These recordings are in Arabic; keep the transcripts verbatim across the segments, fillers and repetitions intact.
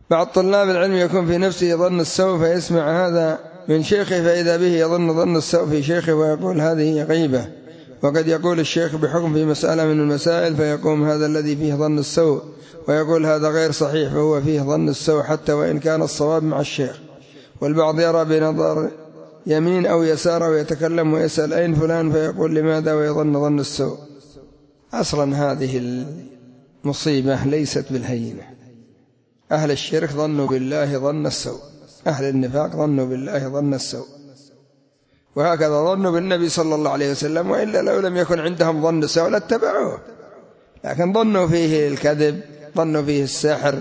بعض طلاب العلم يكون في نفسه ظن السوء فيسمع هذا من شيخه فإذا به يظن ظن السوء في شيخه ويقول هذه غيبة. وقد يقول الشيخ بحكم في مسألة من المسائل فيقوم هذا الذي فيه ظن السوء ويقول هذا غير صحيح فهو فيه ظن السوء حتى وإن كان الصواب مع الشيخ. والبعض يرى بنظر يمين أو يسار ويتكلم ويسأل أين فلان فيقول لماذا ويظن ظن السوء. أصلا هذه المصيبة ليست بالهينة. أهل الشرك ظنوا بالله ظن السوء، أهل النفاق ظنوا بالله ظن السوء، وهكذا ظنوا بالنبي صلى الله عليه وسلم، وإلا لو لم يكن عندهم ظن السوء لاتبعوه، لكن ظنوا فيه الكذب، ظنوا فيه السحر،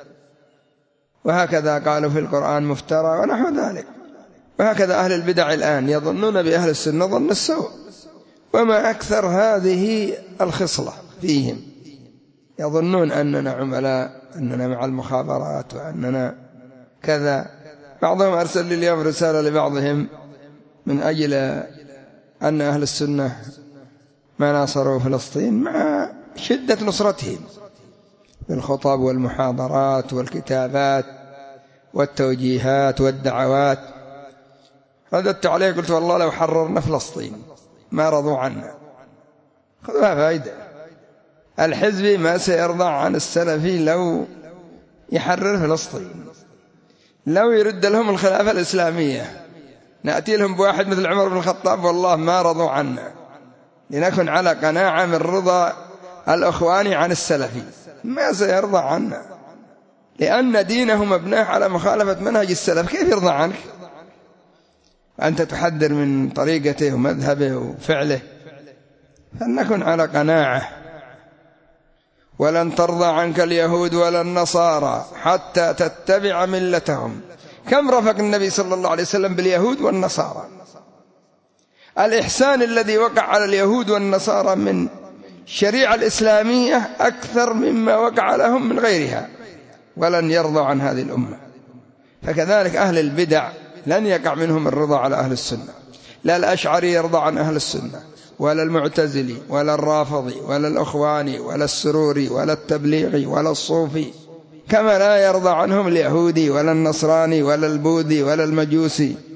وهكذا قالوا في القرآن مفترى ونحو ذلك. وهكذا أهل البدع الآن يظنون بأهل السنة ظن السوء، وما أكثر هذه الخصلة فيهم، يظنون أننا عملاء، أننا مع المخابرات، وأننا كذا. بعضهم أرسل لي اليوم رسالة لبعضهم من أجل أن أهل السنة ما ناصروا فلسطين مع شدة نصرتهم بالخطب والمحاضرات والكتابات والتوجيهات والدعوات. رددت عليه قلت والله لو حررنا فلسطين ما رضوا عنا. خذوها فائدة، الحزبي ما سيرضى عن السلفي لو يحرر فلسطين، لو يرد لهم الخلافة الإسلامية نأتي لهم بواحد مثل عمر بن الخطاب والله ما رضوا عنا، لنكن على قناعة من رضا الأخوان عن السلفي، ما سيرضى عنا، لأن دينه مبناه على مخالفة منهج السلف، كيف يرضى عنك أنت تحذر من طريقته ومذهبه وفعله؟ فلنكن على قناعة. ولن ترضى عنك اليهود ولا النصارى حتى تتبع ملتهم. كم رفق النبي صلى الله عليه وسلم باليهود والنصارى؟ الإحسان الذي وقع على اليهود والنصارى من الشريعة الإسلامية أكثر مما وقع لهم من غيرها، ولن يرضى عن هذه الأمة. فكذلك أهل البدع لن يقع منهم الرضا على أهل السنة، لا الأشعري يرضى عن أهل السنة، ولا المعتزلي، ولا الرافضي، ولا الأخواني، ولا السروري، ولا التبليغي، ولا الصوفي، كما لا يرضى عنهم اليهودي ولا النصراني ولا البوذي ولا المجوسي.